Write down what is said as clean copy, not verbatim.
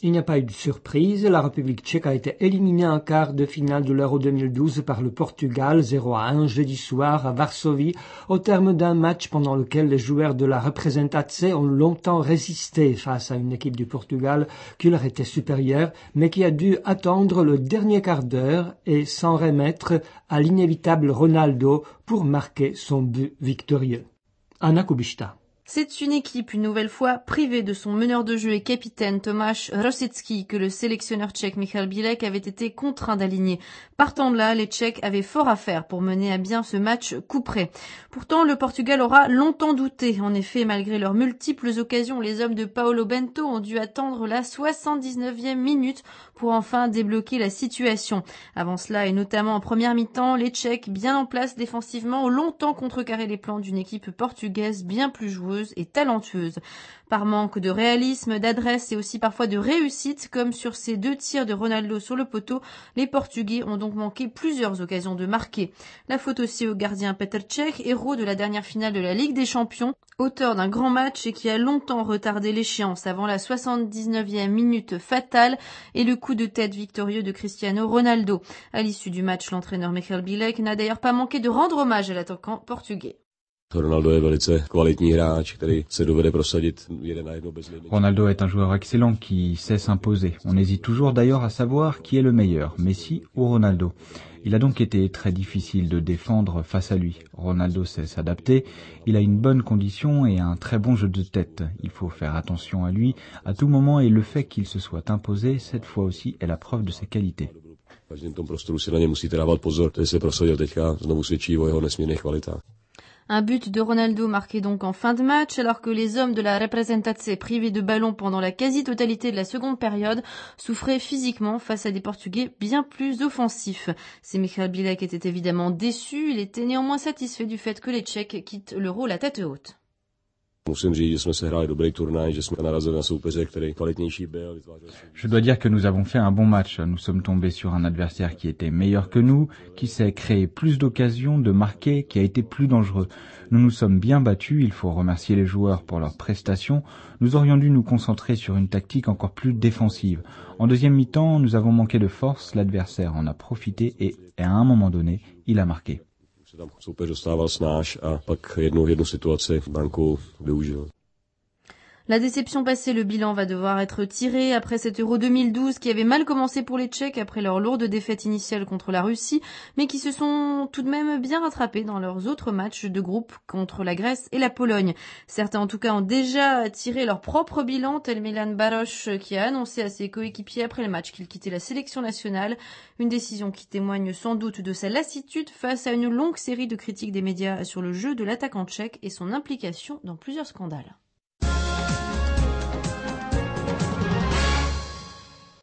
Il n'y a pas eu de surprise, la République tchèque a été éliminée en quart de finale de l'Euro 2012 par le Portugal 0-1 jeudi soir à Varsovie, au terme d'un match pendant lequel les joueurs de la Reprezentace ont longtemps résisté face à une équipe du Portugal qui leur était supérieure, mais qui a dû attendre le dernier quart d'heure et s'en remettre à l'inévitable Ronaldo pour marquer son but victorieux. Anna Kubishta. C'est une équipe, une nouvelle fois, privée de son meneur de jeu et capitaine Tomáš Rosický que le sélectionneur tchèque Michal Bílek avait été contraint d'aligner. Partant de là, les Tchèques avaient fort à faire pour mener à bien ce match coup près. Pourtant, le Portugal aura longtemps douté. En effet, malgré leurs multiples occasions, les hommes de Paulo Bento ont dû attendre la 79e minute pour enfin débloquer la situation. Avant cela, et notamment en première mi-temps, les Tchèques, bien en place défensivement, ont longtemps contrecarré les plans d'une équipe portugaise bien plus joueuse et talentueuse. Par manque de réalisme, d'adresse et aussi parfois de réussite, comme sur ces 2 tirs de Ronaldo sur le poteau, les Portugais ont donc manqué plusieurs occasions de marquer. La faute aussi au gardien Petr Cech, héros de la dernière finale de la Ligue des Champions, auteur d'un grand match et qui a longtemps retardé l'échéance avant la 79e minute fatale et le coup de tête victorieux de Cristiano Ronaldo. À l'issue du match, l'entraîneur Michal Bílek n'a d'ailleurs pas manqué de rendre hommage à l'attaquant portugais. Ronaldo est un joueur excellent qui sait s'imposer. On hésite toujours d'ailleurs à savoir qui est le meilleur, Messi ou Ronaldo. Il a donc été très difficile de défendre face à lui. Ronaldo sait s'adapter, il a une bonne condition et un très bon jeu de tête. Il faut faire attention à lui à tout moment et le fait qu'il se soit imposé, cette fois aussi, est la preuve de ses qualités. Un but de Ronaldo marqué donc en fin de match, alors que les hommes de la Reprezentace privés de ballon pendant la quasi-totalité de la seconde période souffraient physiquement face à des Portugais bien plus offensifs. Si Michal Bílek était évidemment déçu, il était néanmoins satisfait du fait que les Tchèques quittent l'Euro la tête haute. Je dois dire que nous avons fait un bon match. Nous sommes tombés sur un adversaire qui était meilleur que nous, qui s'est créé plus d'occasions de marquer, qui a été plus dangereux. Nous nous sommes bien battus, il faut remercier les joueurs pour leurs prestations. Nous aurions dû nous concentrer sur une tactique encore plus défensive. En deuxième mi-temps, nous avons manqué de force, l'adversaire en a profité et, à un moment donné, il a marqué. La déception passée, le bilan va devoir être tiré après cet Euro 2012 qui avait mal commencé pour les Tchèques après leur lourde défaite initiale contre la Russie, mais qui se sont tout de même bien rattrapés dans leurs autres matchs de groupe contre la Grèce et la Pologne. Certains en tout cas ont déjà tiré leur propre bilan, tel Milan Baroš qui a annoncé à ses coéquipiers après le match qu'il quittait la sélection nationale, une décision qui témoigne sans doute de sa lassitude face à une longue série de critiques des médias sur le jeu de l'attaquant tchèque et son implication dans plusieurs scandales.